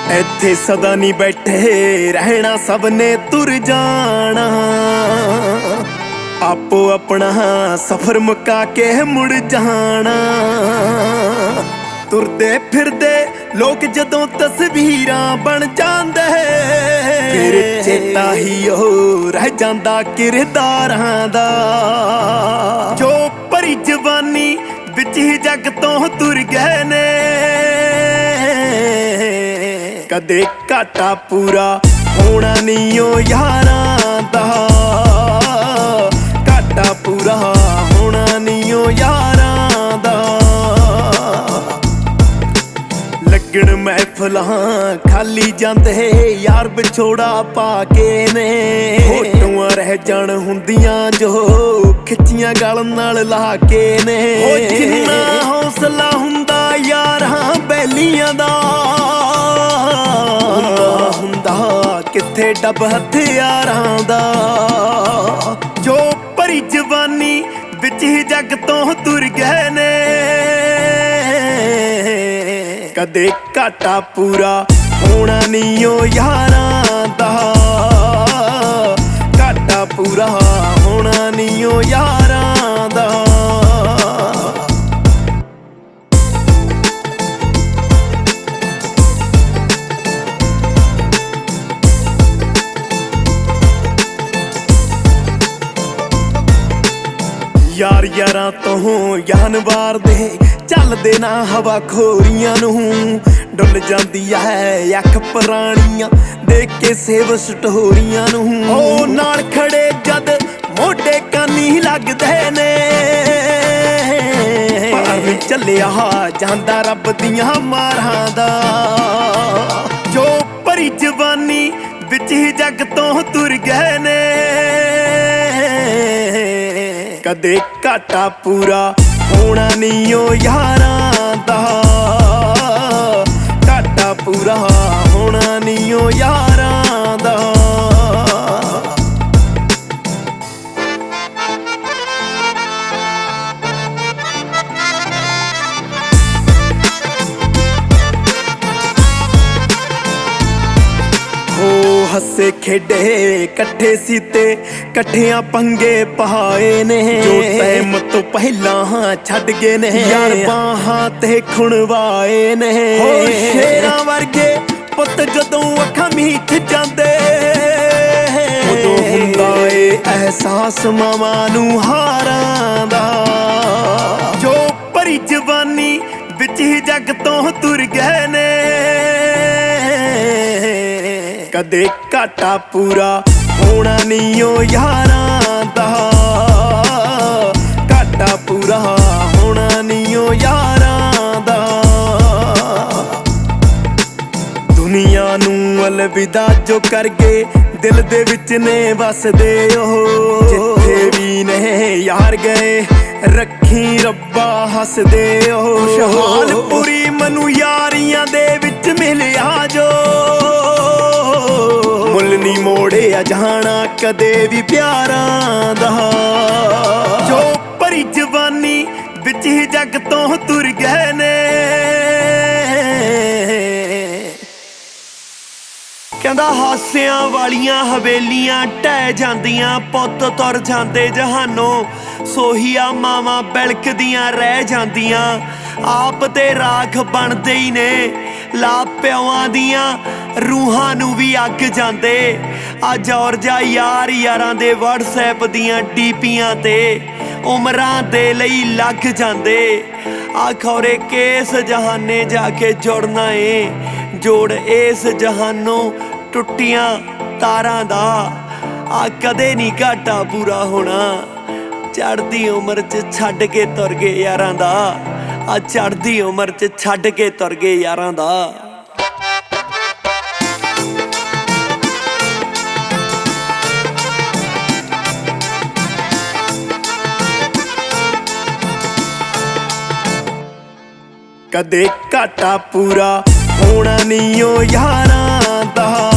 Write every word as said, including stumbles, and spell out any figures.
ਇੱਥੇ ਸਦਾ ਨਹੀਂ ਬੈਠੇ ਰਹਿਣਾ, ਸਭ ਨੇ ਤੁਰ ਜਾਣਾ। ਆਪੋ ਆਪਣਾ ਸਫ਼ਰ ਮੁਕਾ ਕੇ ਮੁੜ ਜਾਣਾ। ਤੁਰਦੇ ਫਿਰਦੇ ਲੋਕ ਜਦੋਂ ਤਸਵੀਰਾਂ ਬਣ ਜਾਂਦੇ, ਫਿਰ ਚੇਤਾ ਹੀ ਉਹ ਰਹਿ ਜਾਂਦਾ ਕਿਰਦਾਰਾਂ ਦਾ। ਜੋ ਭਰੀ ਜਵਾਨੀ ਵਿੱਚ ਹੀ ਜੱਗ ਤੋਂ ਤੁਰ ਗਏ ਨੇ, ਕਦੇ ਘਾਟਾ ਪੂਰਾ ਹੋਣਾ ਨਹੀਂ ਓ ਯਾਰਾਂ ਦਾ। ਘਾਟਾ ਪੂਰਾ ਹੋਣਾ ਨਹੀਂ ਓ ਯਾਰਾਂ ਦਾ। ਲੱਗਣ ਮਹਿਫਲਾਂ ਖਾਲੀ ਜਾਂਦੇ ਯਾਰ ਵਿਛੋੜਾ ਪਾ ਕੇ ਨੇ। ਫੋਟੋਆਂ ਰਹਿ ਜਾਣ ਹੁੰਦੀਆਂ ਜੋ ਖਿੱਚੀਆਂ ਗਲ ਨਾਲ ਲਾ ਕੇ ਨੇ। ਉਹ ਜਿੰਨਾ ਹੌਸਲਾ ਹੁੰਦਾ ਯਾਰਾਂ ਬੈਲੀਆਂ ਦਾ, ਹੁੰਦਾ ਹੁੰਦਾ ਕਿੱਥੇ ਡੱਬ ਹਥਿਆਰਾਂ ਦਾ। ਜੋ ਭਰੀ ਜਵਾਨੀ ਵਿੱਚ ਹੀ ਜੱਗ ਤੋਂ ਤੁਰ ਗਏ ਨੇ, ਕਦੇ ਘਾਟਾ ਪੂਰਾ ਹੋਣਾ ਨਹੀਂ ਓ ਯਾਰਾਂ ਦਾ। ਘਾਟਾ ਪੂਰਾ ਹੋਣਾ ਨਹੀਂ ਓ ਯਾਰਾਂ ਦਾ। ਯਾਰ ਯਾਰਾਂ ਤੋਂ ਜਾਨ ਵਾਰਦੇ, ਚੱਲਦੇ ਨਾ ਹਵਾ ਖੋਰੀਆਂ ਨੂੰ। ਡੁੱਲ ਜਾਂਦੀ ਐ ਅੱਖ ਪੁਰਾਣੀਆਂ ਦੇਖ ਕੇ ਸੇਵ ਸਟੋਰੀਆਂ ਨੂੰ। ਉਹ ਨਾਲ ਖੜੇ ਜਦ ਮੋਢੇ ਕਾਨੀ ਲੱਗਦੇ ਨੇ, ਪਰ ਚੱਲਿਆ ਜਾਂਦਾ ਰੱਬ ਦੀਆਂ ਮਾਰਾਂ ਦਾ। ਜੋ ਭਰੀ ਜਵਾਨੀ ਵਿੱਚ ਹੀ ਜੱਗ ਤੋਂ ਤੁਰ ਗਏ ਨੇ, ਕਦੇ ਘਾਟਾ ਪੂਰਾ ਹੋਣਾ ਨਹੀਂ ਓ ਯਾਰਾਂ ਦਾ। ਘਾਟਾ ਪੂਰਾ ਹੋਣਾ ਨਹੀਂ ਓ ਯਾਰਾਂ ਦਾ। ਹੱਸੇ ਖੇਡੇ ਇਕੱਠੇ ਸੀ ਤੇ ਇਕੱਠਿਆਂ ਪੰਗੇ ਪਹਾਏ ਨੇ। ਜੋ ਟਾਈਮ ਤੋਂ ਪਹਿਲਾਂ ਛੱਡ ਗਏ ਨੇ ਯਾਰ ਬਾਹਾਂ ਤੇ ਖੁਣਵਾਏ ਨੇ। ਹੋ ਸ਼ੇਰਾਂ ਵਰਗੇ ਪੁੱਤ ਜਦੋਂ ਅੱਖਾਂ ਮੀਚ ਜਾਂਦੇ, ਉਦੋਂ ਹੁੰਦਾ ਏ ਅਹਿਸਾਸ ਮਾਵਾਂ ਨੂੰ ਹਾਰਾਂ ਦਾ। ਜੋ ਭਰੀ ਜਵਾਨੀ ਵਿੱਚ ਹੀ ਜੱਗ ਤੋਂ ਤੁਰ ਗਏ ਨੇ, ਕਦੇ ਘਾਟਾ ਪੂਰਾ ਹੋਣਾ ਨਹੀਂ ਓ ਯਾਰਾਂ ਦਾ। ਘਾਟਾ ਪੂਰਾ ਹੋਣਾ ਨਹੀਂ ਓ ਯਾਰਾਂ ਦਾ। ਦੁਨੀਆ ਨੂੰ ਅਲਵਿਦਾ ਜੋ ਕਰ ਗਏ, ਦਿਲ ਦੇ ਵਿੱਚ ਨੇ ਵਸਦੇ ਉਹ। ਜਿੱਥੇ ਵੀ ਨੇ ਯਾਰ ਗਏ ਰੱਖੀ ਰੱਬਾ ਹੱਸਦੇ ਉਹ। ਖੁਸ਼ਹਾਲਪੁਰੀ ਮੈਨੂੰ ਯਾਰੀਆਂ ਦੇ ਵਿੱਚ ਮਿਲਿਆ ਜੋ, ਮੁੱਲ ਨੀ ਮੋੜਿਆ ਜਾਣਾ ਕਦੇ ਵੀ ਪਿਆਰਾਂ ਦਾ। ਜੋ ਭਰੀ ਜਵਾਨੀ ਵਿੱਚ ਹੀ ਜੱਗ ਤੋਂ ਤੁਰ ਗਏ ਨੇ, ਕਹਿੰਦਾ ਹਾਸਿਆਂ ਵਾਲੀਆਂ ਹਵੇਲੀਆਂ ਢਹਿ ਜਾਂਦੀਆਂ, ਪੁੱਤ ਤੁਰ ਜਾਂਦੇ ਜਹਾਨੋਂ। ਸੋਹੀਆਂ ਮਾਵਾਂ ਬਿਲਕਦੀਆਂ ਰਹਿ ਜਾਂਦੀਆਂ, ਆਪ ਤੇ ਰਾਖ ਬਣਦੇ ਹੀ ਨੇ। ਲਾ ਪਿਓਆਂ ਦੀਆਂ ਰੂਹਾਂ ਨੂੰ ਵੀ ਅੱਗ ਜਾਂਦੇ। ਆ ਜੌਰਜਾ ਯਾਰ ਯਾਰਾਂ ਦੇ ਵਟਸਐਪ ਦੀਆਂ ਡੀਪੀਆਂ ਤੇ ਉਮਰਾਂ ਦੇ ਲਈ ਲੱਗ ਜਾਂਦੇ। ਆ ਖੌਰੇ ਕਿਸ ਜਹਾਨੇ ਜਾ ਕੇ ਜੁੜਨਾ ਏ, ਜੋੜ ਇਸ ਜਹਾਨੋਂ ਟੁੱਟੀਆਂ ਤਾਰਾਂ ਦਾ। ਆ ਕਦੇ ਨਹੀਂ ਘਾਟਾ ਪੂਰਾ ਹੋਣਾ, ਚੜ੍ਹਦੀ ਉਮਰ 'ਚ ਛੱਡ ਕੇ ਤੁਰ ਗਏ ਯਾਰਾਂ ਦਾ। ਆ ਚੜ੍ਹਦੀ ਉਮਰ 'ਚ ਛੱਡ ਕੇ ਤੁਰ ਗਏ ਯਾਰਾਂ ਦਾ। ਕਦੇ ਘਾਟਾ ਪੂਰਾ ਹੋਣਾ ਨਹੀਂ ਓ ਯਾਰਾਂ ਦਾ।